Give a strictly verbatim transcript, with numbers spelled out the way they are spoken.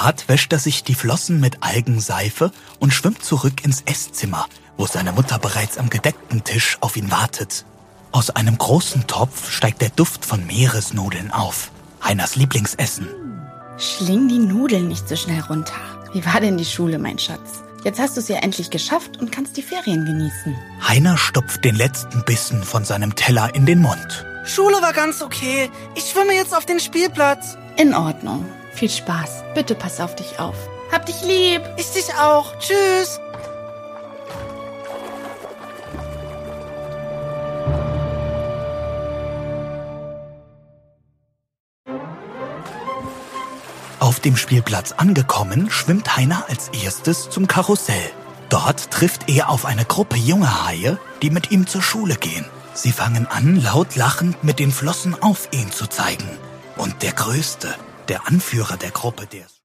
Bad wäscht er sich die Flossen mit Algenseife und schwimmt zurück ins Esszimmer, wo seine Mutter bereits am gedeckten Tisch auf ihn wartet. Aus einem großen Topf steigt der Duft von Meeresnudeln auf. Heiners Lieblingsessen. Schling die Nudeln nicht so schnell runter. Wie war denn die Schule, mein Schatz? Jetzt hast du es ja endlich geschafft und kannst die Ferien genießen. Heiner stopft den letzten Bissen von seinem Teller in den Mund. Schule war ganz okay. Ich schwimme jetzt auf den Spielplatz. In Ordnung. Viel Spaß. Bitte pass auf dich auf. Hab dich lieb. Ich dich auch. Tschüss. Auf dem Spielplatz angekommen, schwimmt Heiner als erstes zum Karussell. Dort trifft er auf eine Gruppe junger Haie, die mit ihm zur Schule gehen. Sie fangen an, laut lachend mit den Flossen auf ihn zu zeigen. Und der Größte, der Anführer der Gruppe, der